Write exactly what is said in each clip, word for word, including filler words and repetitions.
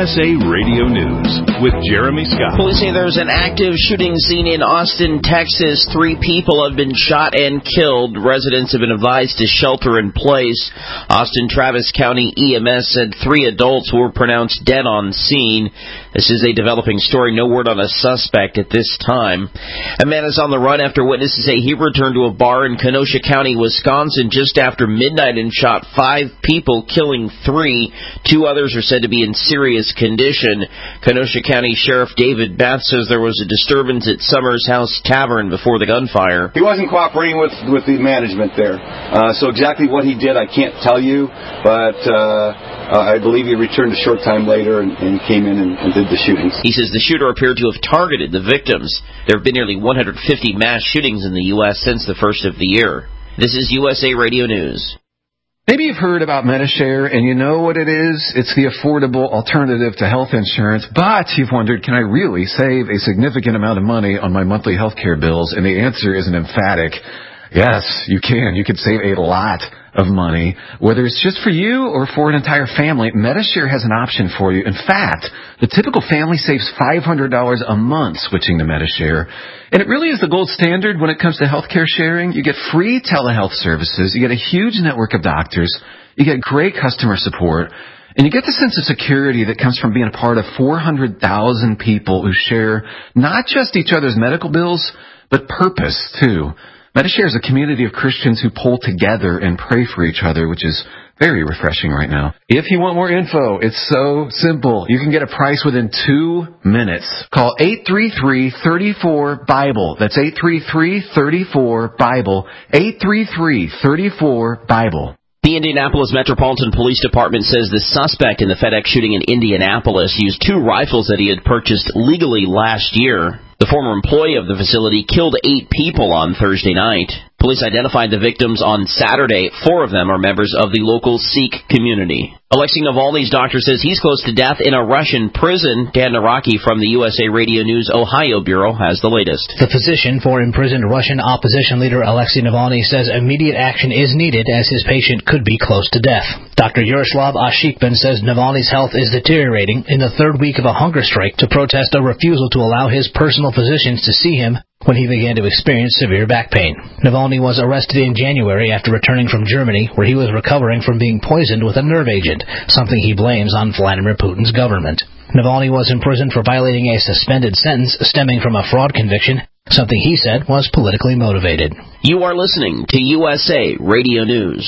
S A Radio News with Jeremy Scott. Police say there's an active shooting scene in Austin, Texas. Three people have been shot and killed. Residents have been advised to shelter in place. Austin Travis County E M S said three adults were pronounced dead on scene. This is a developing story. No word on a suspect at this time. A man is on the run after witnesses say he returned to a bar in Kenosha County, Wisconsin, just after midnight and shot five people, killing three. Two others are said to be in serious condition. Kenosha County Sheriff David Bath says there was a disturbance at Summers House Tavern before the gunfire. He wasn't cooperating with, with the management there. Uh, so exactly what he did, I can't tell you, but uh, uh, I believe he returned a short time later and, and came in and, and did the shootings. He says the shooter appeared to have targeted the victims. There have been nearly one hundred fifty mass shootings in the U S since the first of the year. This is U S A Radio News. Maybe you've heard about Medi-Share, and you know what it is. It's the affordable alternative to health insurance, but you've wondered, can I really save a significant amount of money on my monthly health care bills? And the answer is an emphatic yes, you can. You could save a lot of money, whether it's just for you or for an entire family. Medi-Share has an option for you. In fact, the typical family saves five hundred dollars a month switching to Medi-Share. And it really is the gold standard when it comes to healthcare sharing. You get free telehealth services. You get a huge network of doctors. You get great customer support. And you get the sense of security that comes from being a part of four hundred thousand people who share not just each other's medical bills, but purpose, too. Medi-Share is a community of Christians who pull together and pray for each other, which is very refreshing right now. If you want more info, it's so simple. You can get a price within two minutes. Call eight three three, three four, BIBLE. That's eight three three, three four, BIBLE. eight three three, three four, BIBLE. The Indianapolis Metropolitan Police Department says the suspect in the FedEx shooting in Indianapolis used two rifles that he had purchased legally last year. The former employee of the facility killed eight people on Thursday night. Police identified the victims on Saturday. Four of them are members of the local Sikh community. Alexei Navalny's doctor says he's close to death in a Russian prison. Dan Naraki from the U S A Radio News Ohio Bureau has the latest. The physician for imprisoned Russian opposition leader Alexei Navalny says immediate action is needed as his patient could be close to death. Doctor Yaroslav Ashikban says Navalny's health is deteriorating in the third week of a hunger strike to protest a refusal to allow his personal physicians to see him when he began to experience severe back pain. Navalny was arrested in January after returning from Germany, where he was recovering from being poisoned with a nerve agent, something he blames on Vladimir Putin's government. Navalny was imprisoned for violating a suspended sentence stemming from a fraud conviction, something he said was politically motivated. You are listening to U S A Radio News.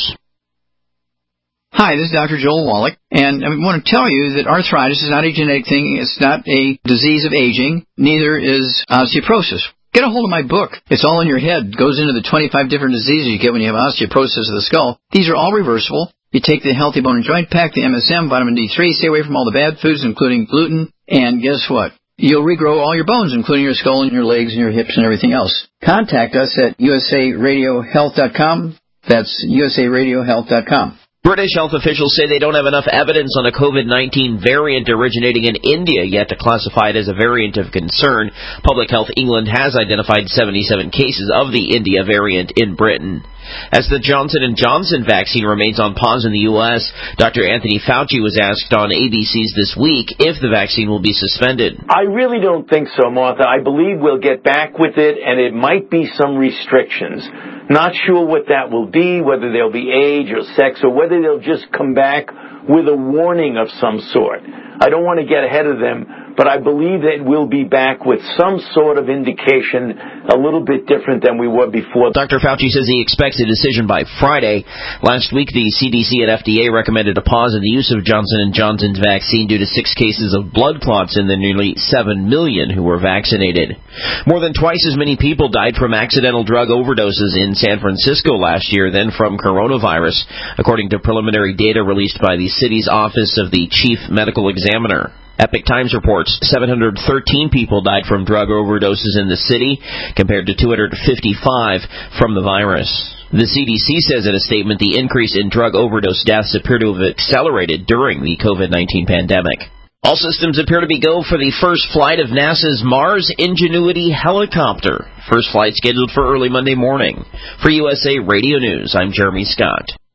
Hi, this is Doctor Joel Wallach, and I want to tell you that arthritis is not a genetic thing. It's not a disease of aging. Neither is osteoporosis. Get a hold of my book. It's all in your head. It goes into the twenty-five different diseases you get when you have osteoporosis of the skull. These are all reversible. You take the Healthy Bone and Joint Pack, the M S M, vitamin D three, stay away from all the bad foods, including gluten, and guess what? You'll regrow all your bones, including your skull and your legs and your hips and everything else. Contact us at U S A radio health dot com. That's U S A radio health dot com. British health officials say they don't have enough evidence on a COVID nineteen variant originating in India yet to classify it as a variant of concern. Public Health England has identified seventy-seven cases of the India variant in Britain. As the Johnson and Johnson vaccine remains on pause in the U S, Doctor Anthony Fauci was asked on A B C's This Week if the vaccine will be suspended. I really don't think so, Martha. I believe we'll get back with it, and it might be some restrictions. Not sure what that will be, whether they'll be age or sex, or whether they'll just come back with a warning of some sort. I don't want to get ahead of them, but I believe that we'll be back with some sort of indication a little bit different than we were before. Doctor Fauci says he expects a decision by Friday. Last week, the C D C and F D A recommended a pause in the use of Johnson and Johnson's vaccine due to six cases of blood clots in the nearly seven million who were vaccinated. More than twice as many people died from accidental drug overdoses in San Francisco last year than from coronavirus, according to preliminary data released by the city's Office of the Chief Medical Examiner. Epic Times reports seven hundred thirteen people died from drug overdoses in the city, compared to two hundred fifty-five from the virus. The C D C says in a statement the increase in drug overdose deaths appear to have accelerated during the COVID nineteen pandemic. All systems appear to be go for the first flight of NASA's Mars Ingenuity helicopter. First flight scheduled for early Monday morning. For U S A Radio News, I'm Jeremy Scott.